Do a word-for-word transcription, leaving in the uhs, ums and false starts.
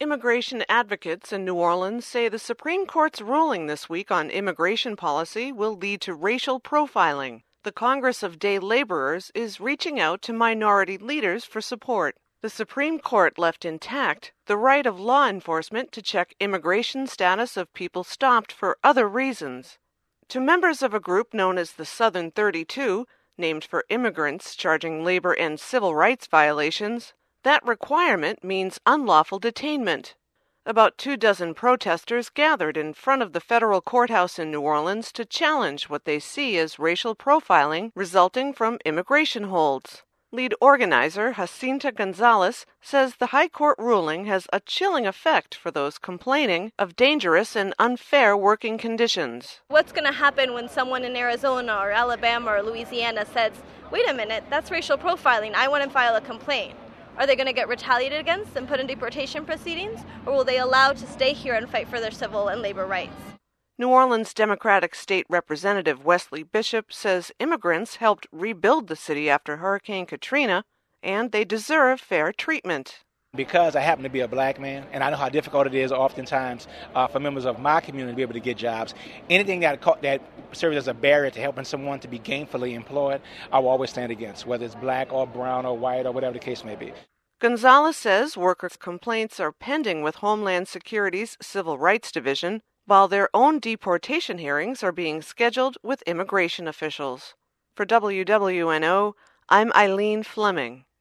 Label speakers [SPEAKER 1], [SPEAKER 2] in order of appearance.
[SPEAKER 1] Immigration advocates in New Orleans say the Supreme Court's ruling this week on immigration policy will lead to racial profiling. The Congress of Day Laborers is reaching out to minority leaders for support. The Supreme Court left intact the right of law enforcement to check immigration status of people stopped for other reasons. To members of a group known as the Southern thirty-two, named for immigrants charging labor and civil rights violations, that requirement means unlawful detainment. About two dozen protesters gathered in front of the federal courthouse in New Orleans to challenge what they see as racial profiling resulting from immigration holds. Lead organizer Jacinta Gonzalez says the High Court ruling has a chilling effect for those complaining of dangerous and unfair working conditions.
[SPEAKER 2] What's going to happen when someone in Arizona or Alabama or Louisiana says, wait a minute, that's racial profiling, I want to file a complaint? Are they going to get retaliated against and put in deportation proceedings, or will they allow to stay here and fight for their civil and labor rights?
[SPEAKER 1] New Orleans Democratic State Representative Wesley Bishop says immigrants helped rebuild the city after Hurricane Katrina, and they deserve fair treatment.
[SPEAKER 3] Because I happen to be a black man, and I know how difficult it is oftentimes uh, for members of my community to be able to get jobs, anything that that serves as a barrier to helping someone to be gainfully employed, I will always stand against, whether it's black or brown or white or whatever the case may be.
[SPEAKER 1] Gonzalez says workers' complaints are pending with Homeland Security's Civil Rights Division, while their own deportation hearings are being scheduled with immigration officials. For W W N O, I'm Eileen Fleming.